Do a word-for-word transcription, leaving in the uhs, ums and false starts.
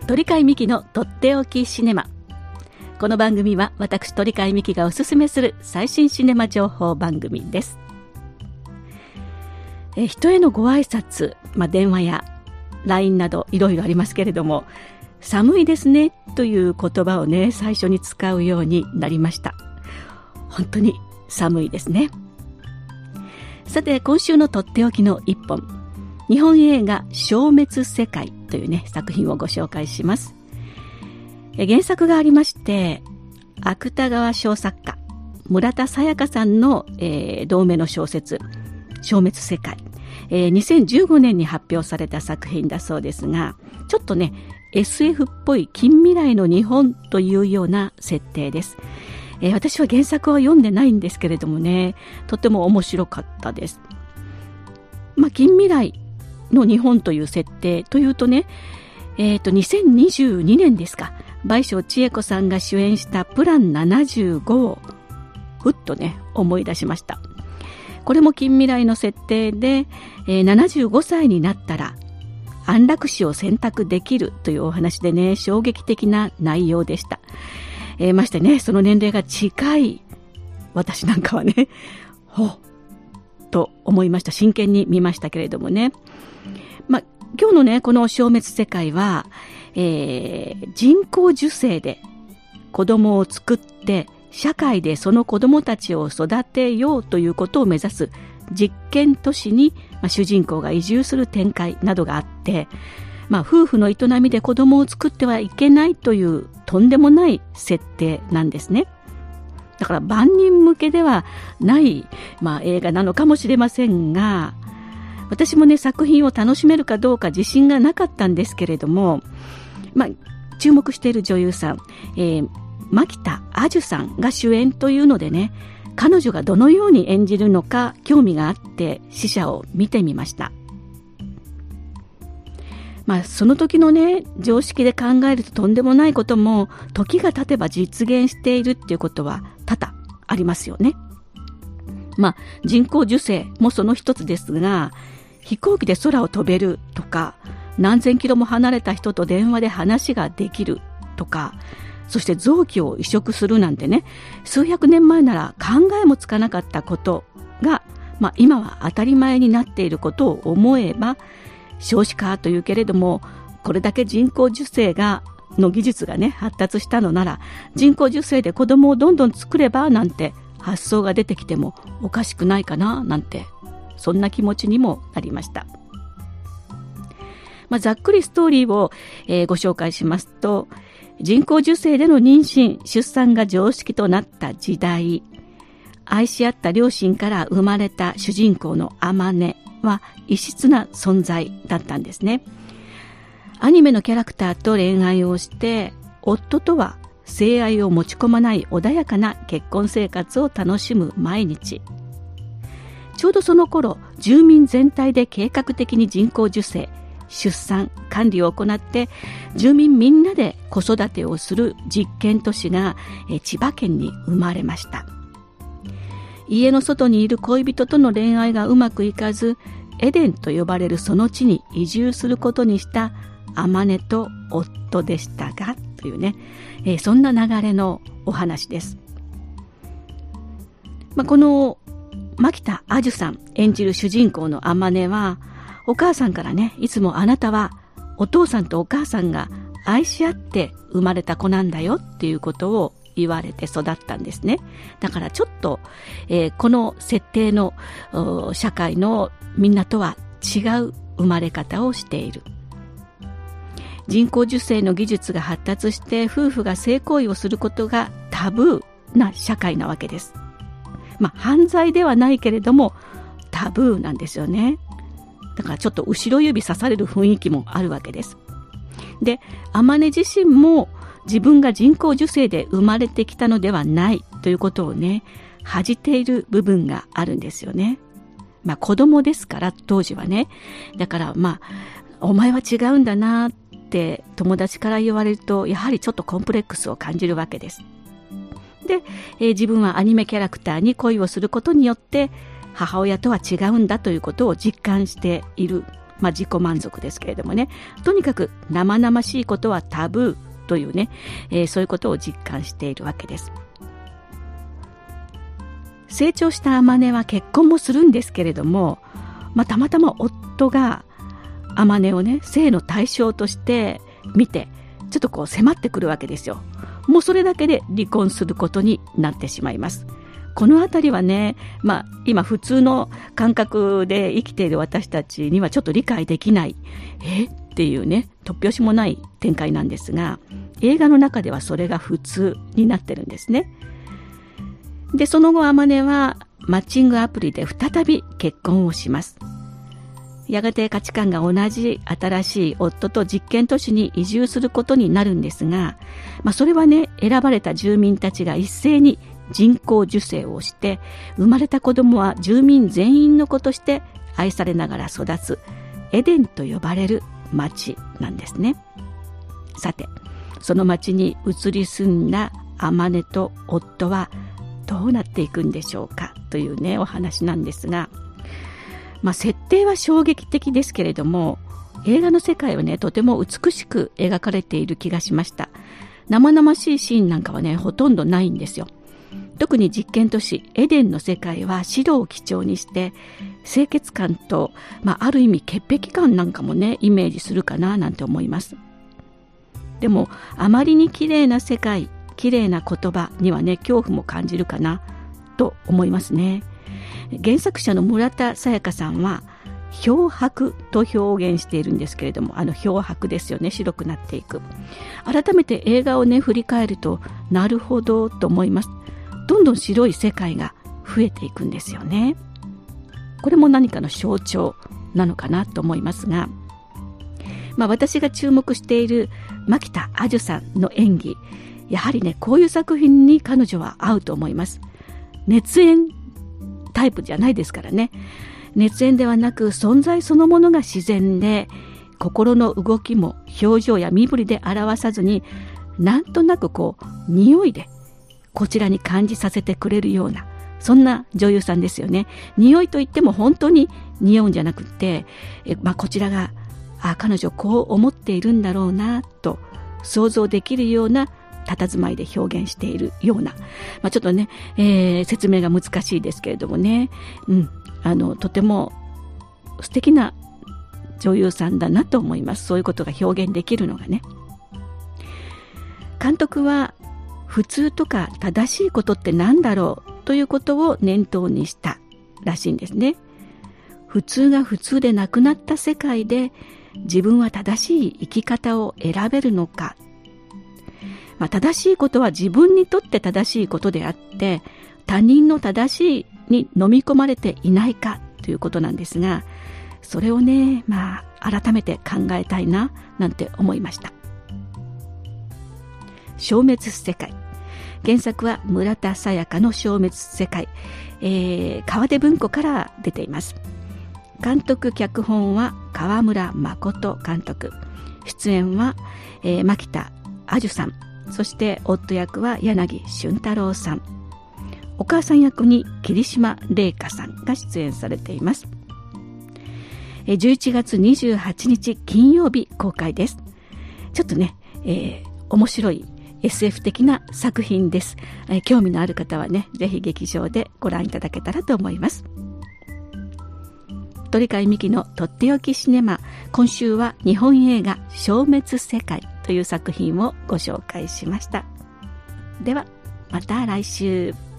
鳥飼美希のとっておきシネマ。この番組は私鳥飼美希がおすすめする最新シネマ情報番組です。え人へのご挨拶、まあ、電話や ライン などいろいろありますけれども、寒いですねという言葉をね最初に使うようになりました。本当に寒いですね。さて、今週のとっておきの一本、日本映画消滅世界というね作品をご紹介します。え原作がありまして、芥川賞作家村田沙耶香さんの、えー、同名の小説消滅世界、えー、にせんじゅうごねんに発表された作品だそうですが、ちょっとね エスエフ っぽい近未来の日本というような設定です。えー、私は原作は読んでないんですけれどもね、とても面白かったです。まあ、近未来の日本という設定というとね、えーと、にせんにじゅうにねんですか、倍賞千恵子さんが主演したプランななじゅうごをふっとね思い出しました。これも近未来の設定で、えー、ななじゅうごさいになったら安楽死を選択できるというお話でね、衝撃的な内容でした。えー、ましてね、その年齢が近い私なんかはね、ほっと思いました。真剣に見ましたけれどもね。まあ、今日のね、この消滅世界は、えー、人工授精で子供を作って社会でその子供たちを育てようということを目指す実験都市に、まあ、主人公が移住する展開などがあって、まあ、夫婦の営みで子供を作ってはいけないというとんでもない設定なんですね。だから万人向けではない、まあ、映画なのかもしれませんが、私もね作品を楽しめるかどうか自信がなかったんですけれども、まあ、注目している女優さん、えー、蒔田彩珠さんが主演というのでね、彼女がどのように演じるのか興味があって試写を見てみました。まあ、その時のね常識で考えるととんでもないことも時が経てば実現しているっていうことは多々ありますよね。まあ、人工授精もその一つですが、飛行機で空を飛べるとか、何千キロも離れた人と電話で話ができるとか、そして臓器を移植するなんてね、数百年前なら考えもつかなかったことが、まあ、今は当たり前になっていることを思えば、少子化というけれども、これだけ人工授精がの技術がね発達したのなら、人工授精で子供をどんどん作ればなんて発想が出てきてもおかしくないかななんて、そんな気持ちにもなりました。まあ、ざっくりストーリーを、えー、ご紹介しますと、人工授精での妊娠出産が常識となった時代、愛し合った両親から生まれた主人公の天音は異質な存在だったんですね。アニメのキャラクターと恋愛をして、夫とは性愛を持ち込まない穏やかな結婚生活を楽しむ毎日。ちょうどその頃、住民全体で計画的に人工授精、出産、管理を行って、住民みんなで子育てをする実験都市がえ千葉県に生まれました。家の外にいる恋人との恋愛がうまくいかず、エデンと呼ばれるその地に移住することにした天音と夫でしたが、というね、えー、そんな流れのお話です。まあ、この蒔田彩珠さん演じる主人公の天音は、お母さんからね、いつもあなたはお父さんとお母さんが愛し合って生まれた子なんだよっていうことを言われて育ったんですね。だからちょっと、えー、この設定の社会のみんなとは違う生まれ方をしている。人工授精の技術が発達して夫婦が性行為をすることがタブーな社会なわけです。まあ犯罪ではないけれどもタブーなんですよね。だからちょっと後ろ指さされる雰囲気もあるわけです。で、天音自身も自分が人工授精で生まれてきたのではないということをね、恥じている部分があるんですよね。まあ子供ですから当時はね。だからまあお前は違うんだなって友達から言われると、やはりちょっとコンプレックスを感じるわけです。で、えー、自分はアニメキャラクターに恋をすることによって母親とは違うんだということを実感しているまあ、自己満足ですけれどもね、とにかく生々しいことはタブーというね、えー、そういうことを実感しているわけです。成長した天音は結婚もするんですけれども、まあ、たまたま夫が天音をね、性の対象として見て、ちょっとこう迫ってくるわけですよ。もうそれだけで離婚することになってしまいます。このあたりはね、まあ、今普通の感覚で生きている私たちにはちょっと理解できないえっていうね、突拍子もない展開なんですが、映画の中ではそれが普通になってるんですね。で、その後天音はマッチングアプリで再び結婚をします。やがて価値観が同じ新しい夫と実験都市に移住することになるんですが、まあ、それはね、選ばれた住民たちが一斉に人工授精をして、生まれた子供は住民全員の子として愛されながら育つエデンと呼ばれる町なんですね。さて、その町に移り住んだ天音と夫はどうなっていくんでしょうかというね、お話なんですが、まあ、設定は衝撃的ですけれども、映画の世界はね、とても美しく描かれている気がしました。生々しいシーンなんかはね、ほとんどないんですよ。特に実験都市エデンの世界は白を基調にして、清潔感と、まあ、ある意味潔癖感なんかもね、イメージするかななんて思います。でもあまりに綺麗な世界、綺麗な言葉にはね、恐怖も感じるかなと思いますね。原作者の村田沙耶香さんは漂白と表現しているんですけれども、あの漂白ですよね、白くなっていく。改めて映画をね、振り返ると、なるほどと思います。どんどん白い世界が増えていくんですよね。これも何かの象徴なのかなと思いますが、まあ、私が注目している蒔田彩珠さんの演技、やはりね、こういう作品に彼女は合うと思います。熱演タイプじゃないですからね。熱演ではなく、存在そのものが自然で、心の動きも表情や身振りで表さずに、なんとなくこう匂いでこちらに感じさせてくれるような、そんな女優さんですよね。匂いといっても本当に匂うんじゃなくて、え、まあ、こちらがあ彼女こう思っているんだろうなと想像できるような佇まいで表現しているような、まあ、ちょっとね、えー、説明が難しいですけれどもね、うん、あのとても素敵な女優さんだなと思います。そういうことが表現できるのがね。監督は普通とか正しいことって何だろうということを念頭にしたらしいんですね。普通が普通でなくなった世界で自分は正しい生き方を選べるのか、まあ、正しいことは自分にとって正しいことであって他人の正しいに飲み込まれていないかということなんですが、それをね、まあ改めて考えたいななんて思いました。消滅世界、原作は村田沙耶香の消滅世界、えー、川手文庫から出ています。監督脚本は川村誠監督、出演は、えー、蒔田彩珠さん、そして夫役は柳俊太郎さん、お母さん役に桐島麗香さんが出演されています。じゅういちがつにじゅうはちにち金曜日公開です。ちょっとね、えー、面白い エスエフ 的な作品です。えー、興味のある方はね、ぜひ劇場でご覧いただけたらと思います。鳥飼美希のとっておきシネマ、今週は日本映画消滅世界という作品をご紹介しました。ではまた来週。